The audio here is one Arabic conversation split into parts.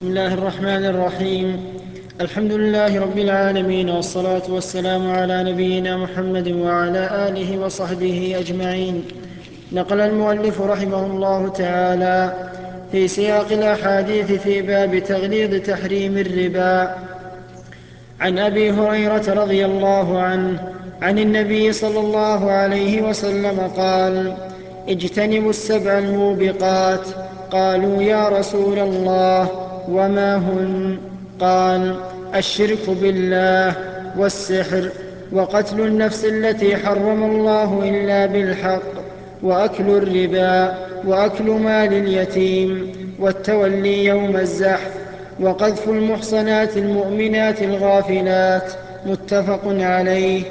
بسم الله الرحمن الرحيم. الحمد لله رب العالمين، والصلاة والسلام على نبينا محمد وعلى آله وصحبه أجمعين. نقل المؤلف رحمه الله تعالى في سياق الأحاديث في باب تغليظ تحريم الربا عن أبي هريرة رضي الله عنه عن النبي صلى الله عليه وسلم قال: اجتنبوا السبع الموبقات. قالوا: يا رسول الله، وما هن؟ قال: الشرك بالله، والسحر، وقتل النفس التي حرم الله إلا بالحق، وأكل الربا، وأكل مال اليتيم، والتولي يوم الزحف، وقذف المحصنات المؤمنات الغافلات. متفق عليه.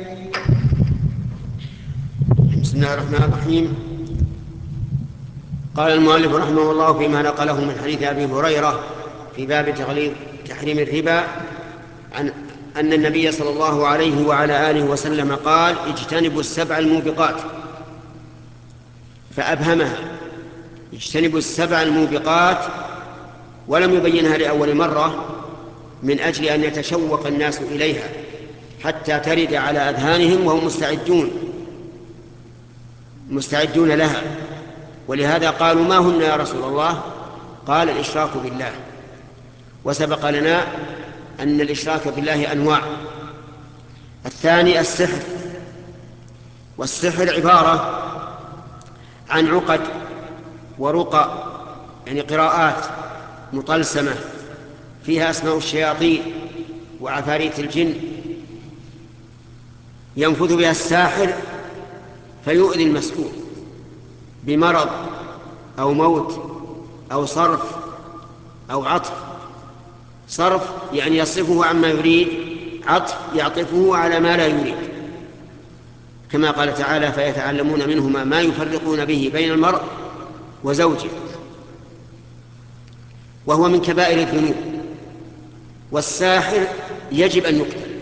بسم الله الرحمن الرحيم. قال المؤلف رحمه الله فيما نقله من حديث أبي هريرة في باب تغليظ تحريم الربا عن أن النبي صلى الله عليه وعلى آله وسلم قال: اجتنبوا السبع الموبقات، فأبهمها. اجتنبوا السبع الموبقات، ولم يبينها لأول مرة من أجل أن يتشوق الناس إليها حتى ترد على أذهانهم وهم مستعدون لها. ولهذا قالوا: ما هن يا رسول الله؟ قال: الإشراك بالله. وسبق لنا أن الإشراك بالله أنواع. الثاني السحر، والسحر عبارة عن عقد ورقى، يعني قراءات مطلسمة فيها أسماء الشياطين وعفاريت الجن، ينفذ بها الساحر فيؤذي المسحور بمرض أو موت أو صرف أو عطف. صرف يعني يصرفه عما يريد، عطف يعطفه على ما لا يريد، كما قال تعالى: فيتعلمون منهما ما يفرقون به بين المرء وزوجه، وهو من كبائر الذنوب. والساحر يجب أن يقتل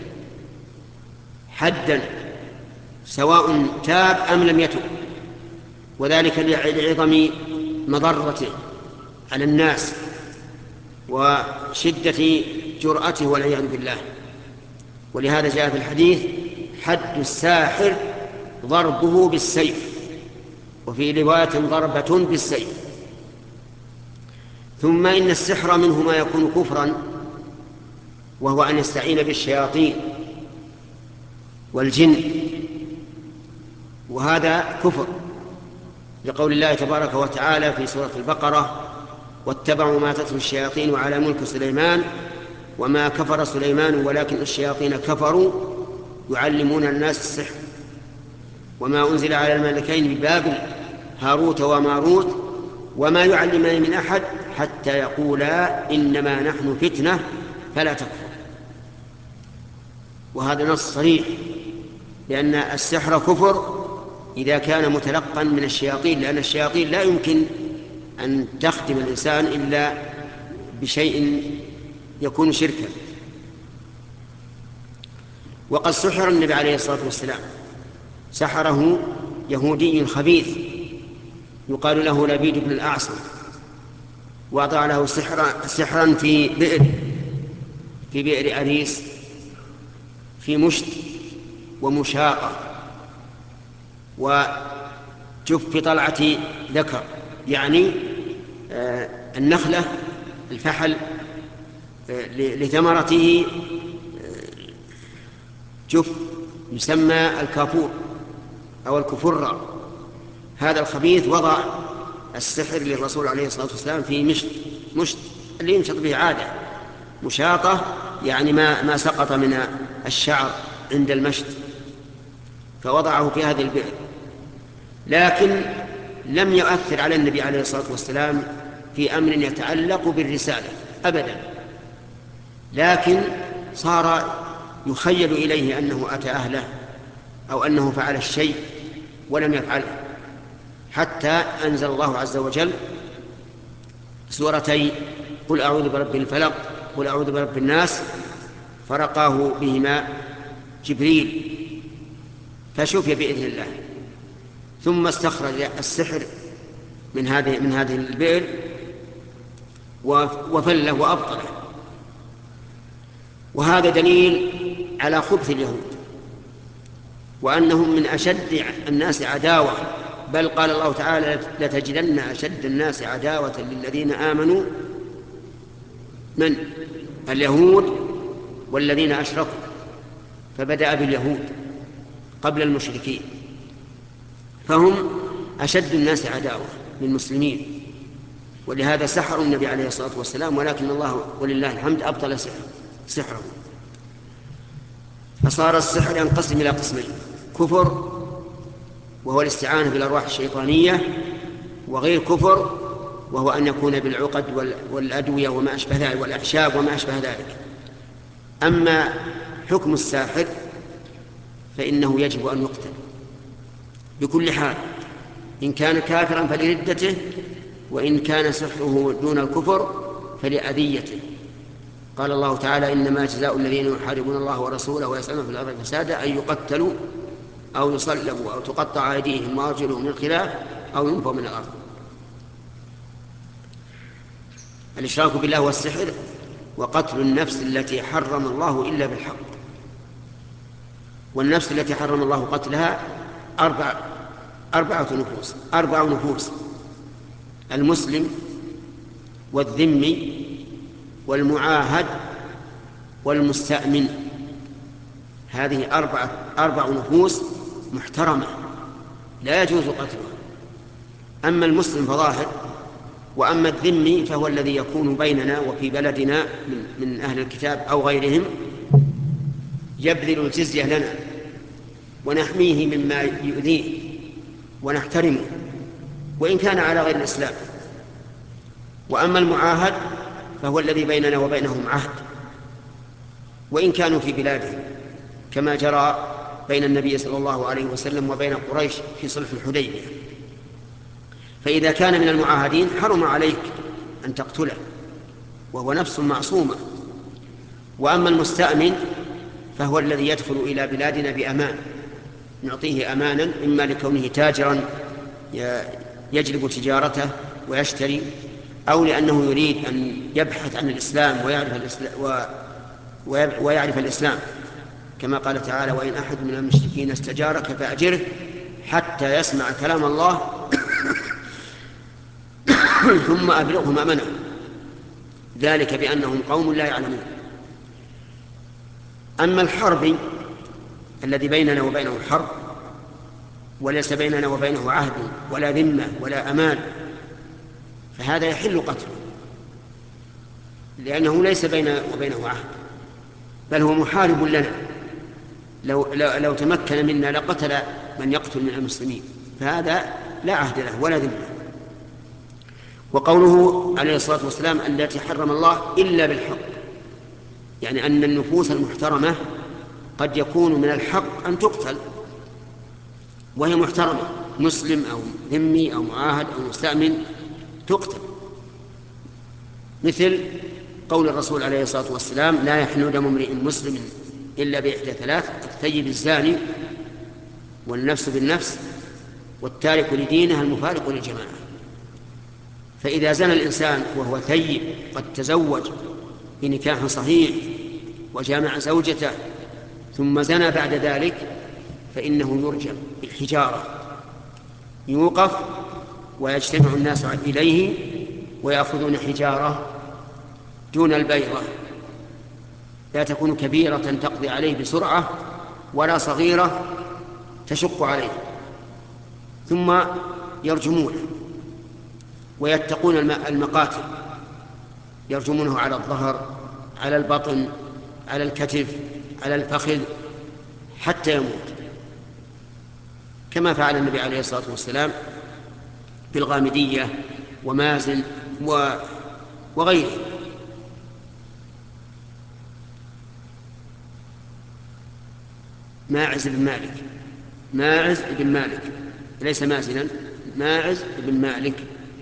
حدا، سواء تاب أم لم يتب، وذلك لعظم مضرته على الناس وشدة جرأته والعياذ بالله. ولهذا جاء في الحديث: حد الساحر ضربه بالسيف، وفي رواية ضربة بالسيف. ثم إن السحر منه ما يكون كفرا، وهو أن يستعين بالشياطين والجن، وهذا كفر، لقول الله تبارك وتعالى في سورة البقرة: واتبعوا ما تتلو الشياطين على ملك سليمان وما كفر سليمان ولكن الشياطين كفروا يعلمون الناس السحر وما أنزل على الملكين ببابل هاروت وماروت وما يعلمان من أحد حتى يقولا إنما نحن فتنة فلا تكفر. وهذا نص صريح لأن السحر كفر إذا كان متلقا من الشياطين، لأن الشياطين لا يمكن أن تخدم الإنسان إلا بشيء يكون شركا. وقد سحر النبي عليه الصلاة والسلام، سحره يهودي خبيث يقال له لبيد بن الأعصم، وضع له سحرا في بئر أريس في مشت ومشاقة وجف طلعة ذكر، يعني النخلة الفحل لثمرته جف يسمى الكافور أو الكفرة. هذا الخبيث وضع السحر للرسول عليه الصلاة والسلام في مشت اللي ينشط به عادة، مشاطة يعني ما سقط من الشعر عند المشت، فوضعه في هذه البئر. لكن لم يؤثر على النبي عليه الصلاة والسلام في أمر يتعلق بالرسالة أبدا، لكن صار يخيل إليه أنه أتى أهله أو أنه فعل الشيء ولم يفعله، حتى أنزل الله عز وجل سورتي: قل أعوذ برب الفلق، قل أعوذ برب الناس، فرقاه بهما جبريل فشفي بإذن الله. ثم استخرج السحر من هذه البئر وفله وأبطله. وهذا دليل على خبث اليهود وأنهم من أشد الناس عداوة، بل قال الله تعالى لتجدن أشد الناس عداوة للذين آمنوا من اليهود والذين أشركوا، فبدأ باليهود قبل المشركين، فهم أشد الناس عداوة للمسلمين، ولهذا سحروا النبي عليه الصلاة والسلام، ولكن الله ولله الحمد أبطل سحره. فصار السحر ينقسم إلى قسمين: كفر وهو الاستعانة بالأرواح الشيطانية، وغير كفر وهو أن يكون بالعقد والأدوية وما أشبه ذلك والأعشاب وما أشبه ذلك. أما حكم الساحر فإنه يجب أن يقتل بكل حال، إن كان كافرا فلردته، وإن كان سحره دون الكفر فلأذيته. قال الله تعالى: إنما جزاء الذين يحاربون الله ورسوله ويسعون في الأرض فسادا أن يقتلوا أو يصلبوا أو تقطع أيديهم وأرجلهم من خلاف أو ينفوا من الأرض. الإشراك بالله والسحر وقتل النفس التي حرم الله إلا بالحق. والنفس التي حرم الله قتلها أربع نفوس: المسلم والذمي والمعاهد والمستأمن. هذه أربع نفوس محترمة لا يجوز قتلها. أما المسلم فظاهر، وأما الذمي فهو الذي يكون بيننا وفي بلدنا من أهل الكتاب أو غيرهم، يبذل الجزية لنا ونحميه مما يؤذيه ونحترمه وإن كان على غير الإسلام. وأما المعاهد فهو الذي بيننا وبينهم عهد وإن كانوا في بلادهم، كما جرى بين النبي صلى الله عليه وسلم وبين قريش في صلح الحديبية. فإذا كان من المعاهدين حرم عليك أن تقتله، وهو نفس معصومة. وأما المستأمن فهو الذي يدخل إلى بلادنا بأمان، نعطيه أمانا، إما لكونه تاجرا يجلب تجارته ويشتري، أو لأنه يريد أن يبحث عن الإسلام ويعرف الإسلام، كما قال تعالى: وإن أحد من المشركين استجارك فأجره حتى يسمع كلام الله ثم أبلغه مأمنه، ذلك بأنهم قوم لا يعلمون. أما الحرب الذي بيننا وبينه حرب وليس بيننا وبينه عهد ولا ذمة ولا أمان، فهذا يحل قتله، لأنه ليس بيننا وبينه عهد، بل هو محارب لنا. لو تمكن منا لقتل من يقتل من المسلمين، فهذا لا عهد له ولا ذمة. وقوله عليه الصلاة والسلام: التي حرم الله إلا بالحق، يعني أن النفوس المحترمة قد يكون من الحق أن تقتل وهي محترمة، مسلم أو ذمي أو معاهد أو مستأمن تقتل، مثل قول الرسول عليه الصلاة والسلام: لا يحل دم امرئ مسلم إلا بإحدى ثلاث: الثيب الزاني، والنفس بالنفس، والتارك لدينه المفارق للجماعة. فإذا زنى الإنسان وهو ثيب قد تزوج بنكاح صحيح وجامع زوجته ثم زنى بعد ذلك، فإنه يرجم بالحجارة، يوقف ويجتمع الناس إليه ويأخذون حجارة دون البيضة، لا تكون كبيرة تقضي عليه بسرعة ولا صغيرة تشق عليه، ثم يرجمونه ويتقون المقاتل، يرجمونه على الظهر، على البطن، على الكتف، على الفخذ، حتى يموت، كما فعل النبي عليه الصلاة والسلام بالغامدية ومازن وغيره. ماعز بن مالك ليس مازنا، ماعز بن مالك.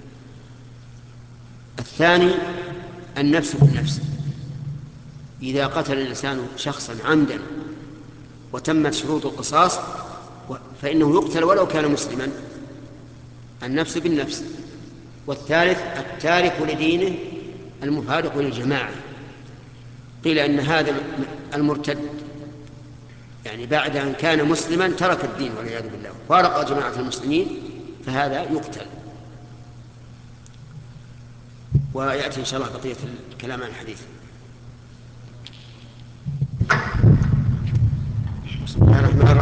الثاني النفس بالنفس، إذا قتل الإنسان شخصا عمدا وتمت شروط القصاص فإنه يقتل ولو كان مسلما، النفس بالنفس. والثالث التارك لدينه المفارق للجماعة. قيل أن هذا المرتد يعني بعد أن كان مسلما ترك الدين والعياذ بالله فارق جماعة المسلمين، فهذا يقتل. ويأتي إن شاء الله بقية الكلام عن الحديث. بسم الله الرحمن الرحيم.